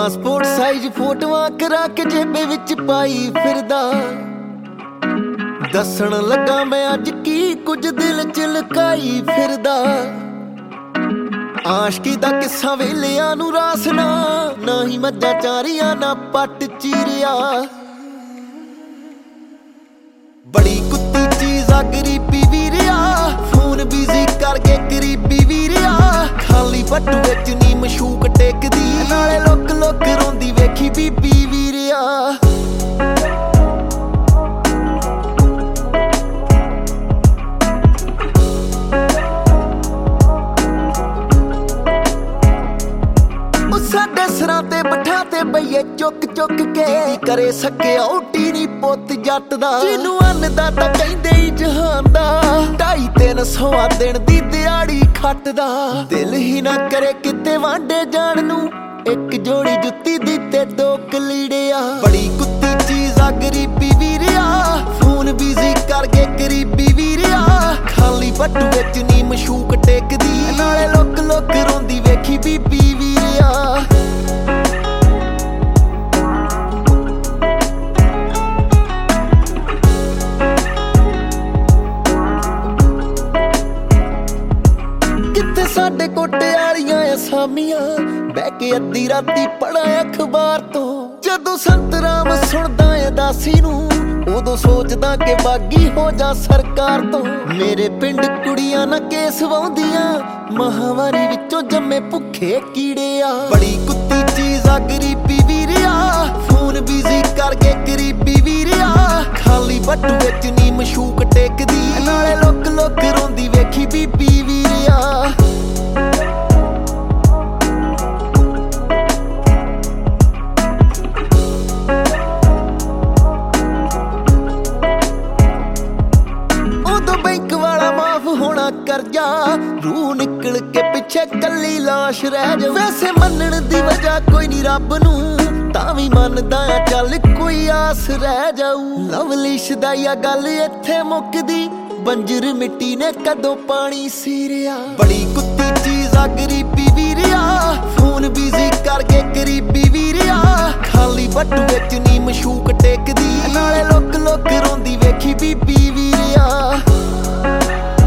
Passport size ਫੋਟੋਆਂ ਕਰਾ ਕੇ ਜੇਬੇ ਵਿੱਚ ਪਾਈ ਫਿਰਦਾ। ਦੱਸਣ ਲੱਗਾ ਮੈਂ ਅੱਜ ਕੀ ਕੁਝ ਦਿਲ ਚ ਲੁਕਾਈ ਫਿਰਦਾ। ਆਸ਼ਕੀ ਦਾ ਕਿੱਸਾ ਵੇਲਿਆਂ ਨੂੰ ਰਾਸ ਨਾ ਹੀ ਮੱਝਾਂ ਚਾਰੀਆਂ ਨਾ ਪੱਟ ਚੀਰਿਆ। ਬੜੀ ਕੁੱਤੀ ਚੀਜ਼ ਆ ਗਰੀਬੀ ਵੀਰਿਆ, ਫੋਨ ਬਿਜ਼ੀ ਕਰਕੇ ਗਰੀਬੀ ਵੀਰਿਆ। ਖਾਲੀ ਬੱਟੂ ਵਿੱਚ ਨੀ ਮਸ਼ੂਕ ਟੇਕਦੀ, ਨਾਲੇ ਲੁੱਕ ਲੁੱਕ ਰੋਂਦੀ ਵੇਖੀ ਬੀਬੀ ਵੀਰਿਆ। ਸਾਡੇ ਸਿਰਾਂ ਤੇ ਬਿਠਾ ਤੇ ਬਈਏ ਚੁੱਕ ਚੁੱਕ ਕੇ, ਕਰੇ ਸਕੇ ਓਟੀ ਨੀ ਪੁੱਤ ਜੱਟ ਦਾ। ਜਿਹਨੂੰ ਅੰਨਦਾਤਾ ਕਹਿੰਦੇ ਹੀ ਜਹਾਨ ਦਾ, 250-300 ਦਿਨ ਦੀ ਦਿਹਾੜੀ ਖੱਟਦਾ। ਦਿਲ ਹੀ ਨਾ ਕਰੇ ਕਿਤੇ ਵਾਂਡੇ ਜਾਣ ਨੂੰ, ਇੱਕ ਜੋੜੀ ਜੁੱਤੀ ਦੀ ਤੇ 2 ਕਲੀੜਿਆ। ਬੜੀ ਕੁੱਤੀ ਚੀਜ਼ ਆ ਗਰੀਬੀ ਵੀਰਿਆ, ਫੋਨ ਬਿਜ਼ੀ ਕਰਕੇ ਗਰੀਬੀ ਵੀਰਿਆ। ਖਾਲੀ ਬੱਟੂ ਵਿੱਚ ਨੀ ਮਸ਼ੂਕ ਟੇਕਦੀ, ਨਾਲੇ ਲੁੱਕ ਲੁੱਕ ਰੋਂਦੀ ਵੇਖੀ ਬੀਬੀ ਵੀਰਿਆ। ਕਿੱਥੇ ਸਾਡੇ ਕੋਟੇ ਵਾਲੀਆਂ ਅਸਾਮੀਆਂ, ਬਹਿ ਕੇ ਅੱਧੀ ਰਾਤੀ ਪੜ੍ਹਾਂ ਅਖਬਾਰ ਤੋਂ। ਜਦੋਂ ਸੰਤ ਰਾਮ ਸੁਣਦਾ ਏ ਦਾਸੀ ਨੂੰ, ਉਦੋਂ ਸੋਚਦਾ ਕਿ ਬਾਗੀ ਹੋ ਜਾ ਸਰਕਾਰ ਤੋਂ। ਮੇਰੇ ਪਿੰਡ ਕੁੜੀਆਂ ਨਾ ਕੇਸ ਵਾਉਂਦੀਆਂ, ਮਹਾਵਾਰੀ ਵਿੱਚੋਂ ਜੰਮੇ ਭੁੱਖੇ ਕੀੜੇ ਆ। ਬੜੀ ਕੁੱਤੀ ਚੀਜ਼ ਆ ਗਰੀਬੀ ਵੀਰਿਆ, ਫੋਨ ਬਿਜ਼ੀ ਕਰਕੇ ਗਰੀਬੀ ਵੀਰਿਆ। ਖਾਲੀ ਬੱਟੂ ਵਿੱਚ ਨੀ ਮਸ਼ੂਕ ਟੇਕਦੀ, ਨਾਲੇ ਲੁੱਕ ਲੁੱਕ ਰੋਂਦੀ ਵੇਖੀ ਬੀਬੀ ਵੀਰਿਆ। ਹੋਣਾ ਕਰਜ਼ਾ, ਰੂਹ ਨਿਕਲ ਕੇ ਪਿੱਛੇ ਕੱਲੀ ਲਾਸ਼ ਰਹਿ ਜਾ। ਵੈਸੇ ਮੰਨਣ ਦੀ ਵਜ੍ਹਾ ਕੋਈ ਨੀ ਰੱਬ ਨੂੰ, ਤਾਂ ਵੀ ਮੰਨਦਾ ਆ ਚੱਲ ਕੋਈ ਆਸ ਰਹਿ ਜਾਊ। ਲਵਲੀਸ਼ ਦਾ ਆ ਗੱਲ ਇੱਥੇ ਮੁੱਕਦੀ, ਬੰਜਰ ਮਿੱਟੀ ਨੇ ਕਦੋਂ ਪਾਣੀ ਸੀਰਿਆ। ਬੜੀ ਕੁੱਤੀ ਚੀਜ਼ ਆ ਗਰੀਬੀ ਵੀਰਿਆ, ਫੋਨ ਬਿਜ਼ੀ ਕਰਕੇ ਗਰੀਬੀ ਵੀਰਿਆ। ਖਾਲੀ ਬੱਟੂ ਵਿੱਚ ਨੀ ਮਸ਼ੂਕ ਟੇਕਦੀ, ਨਾਲੇ ਲੁੱਕ ਲੁੱਕ ਰੋਂਦੀ ਵੇਖੀ ਬੀਬੀ ਵੀਰਿਆ।